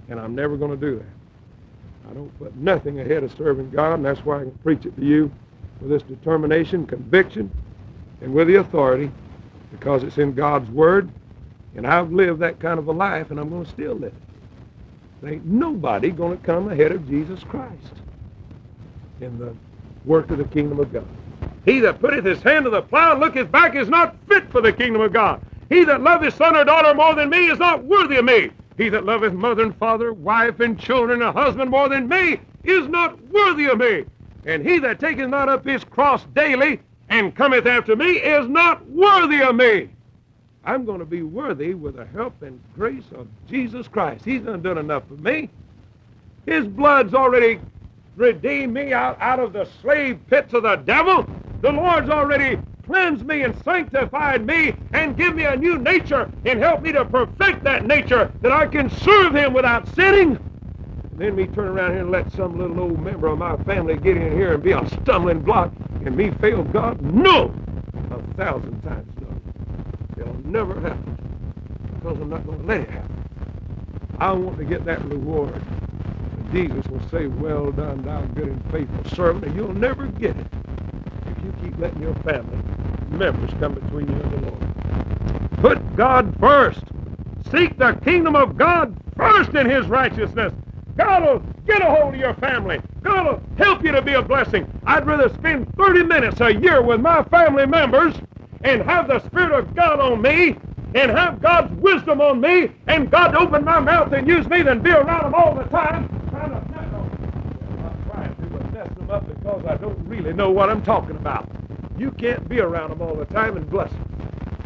And I'm never going to do that. I don't put nothing ahead of serving God, and that's why I can preach it to you with this determination, conviction, and with the authority, because it's in God's Word, and I've lived that kind of a life, and I'm going to still live it. There ain't nobody going to come ahead of Jesus Christ in the work of the kingdom of God. He that putteth his hand to the plow and looketh back is not fit for the kingdom of God. He that loveth son or daughter more than me is not worthy of me. He that loveth mother and father, wife and children, and husband more than me is not worthy of me. And he that taketh not up his cross daily and cometh after me is not worthy of me. I'm going to be worthy with the help and grace of Jesus Christ. He's done enough for me. His blood's already redeemed me out of the slave pits of the devil. The Lord's already cleansed me and sanctified me and give me a new nature and help me to perfect that nature that I can serve him without sinning. And then me turn around here and let some little old member of my family get in here and be a stumbling block and me fail God? No! 1,000 times no. It'll never happen because I'm not going to let it happen. I want to get that reward. And Jesus will say, well done, thou good and faithful servant, and you'll never get it if you keep letting your family members come between you and the Lord. Put God first. Seek the kingdom of God first in his righteousness. God will get a hold of your family. God will help you to be a blessing. I'd rather spend 30 minutes a year with my family members and have the Spirit of God on me and have God's wisdom on me and God open my mouth and use me than be around them all the time trying to mess them. I'm not trying to, but mess them up because I don't really know what I'm talking about. You can't be around them all the time and bless them.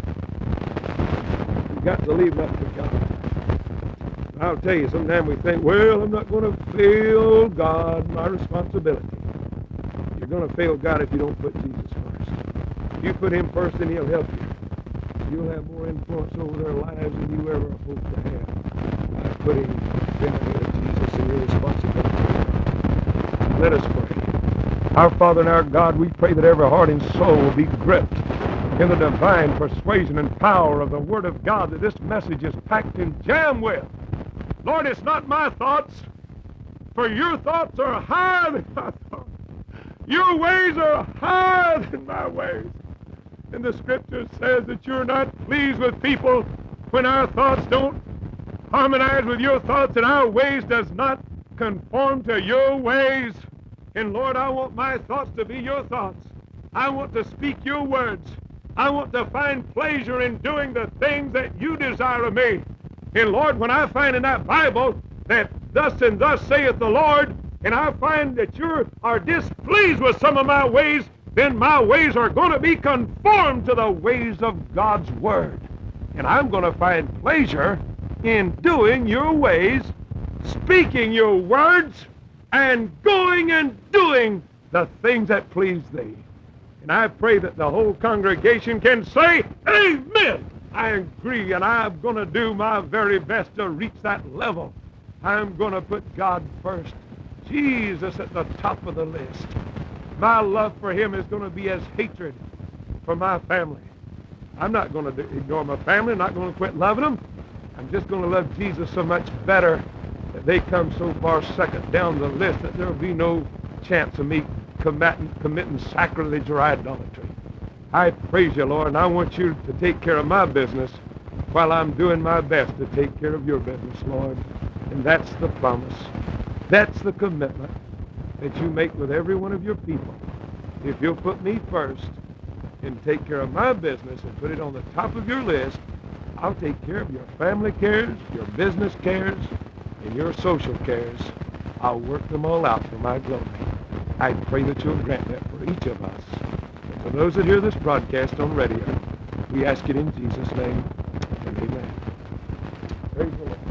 You've got to leave them up to God. I'll tell you, sometimes we think, well, I'm not going to fail God, my responsibility. You're going to fail God if you don't put Jesus first. If you put him first, then he'll help you. You'll have more influence over their lives than you ever hoped to have by putting them ahead of Jesus in your responsibility. Let us pray. Our Father and our God, we pray that every heart and soul will be gripped in the divine persuasion and power of the Word of God that this message is packed and jammed with. Lord, it's not my thoughts, for your thoughts are higher than my thoughts. Your ways are higher than my ways. And the Scripture says that you're not pleased with people when our thoughts don't harmonize with your thoughts and our ways does not conform to your ways. And Lord, I want my thoughts to be your thoughts. I want to speak your words. I want to find pleasure in doing the things that you desire of me. And Lord, when I find in that Bible that thus and thus saith the Lord, and I find that you are displeased with some of my ways, then my ways are going to be conformed to the ways of God's Word. And I'm going to find pleasure in doing your ways, speaking your words, and going and doing the things that please thee. And I pray that the whole congregation can say, amen. I agree, and I'm going to do my very best to reach that level. I'm going to put God first, Jesus at the top of the list. My love for him is going to be as hatred for my family. I'm not going to ignore my family. I'm not going to quit loving them. I'm just going to love Jesus so much better that they come so far second down the list that there will be no chance of me committing sacrilege or idolatry. I praise you, Lord, and I want you to take care of my business while I'm doing my best to take care of your business, Lord. And that's the promise. That's the commitment that you make with every one of your people. If you'll put me first and take care of my business and put it on the top of your list, I'll take care of your family cares, your business cares, and your social cares. I'll work them all out for my glory. I pray that you'll grant that for each of us. And for those that hear this broadcast on radio, we ask it in Jesus' name, and amen. Praise the Lord.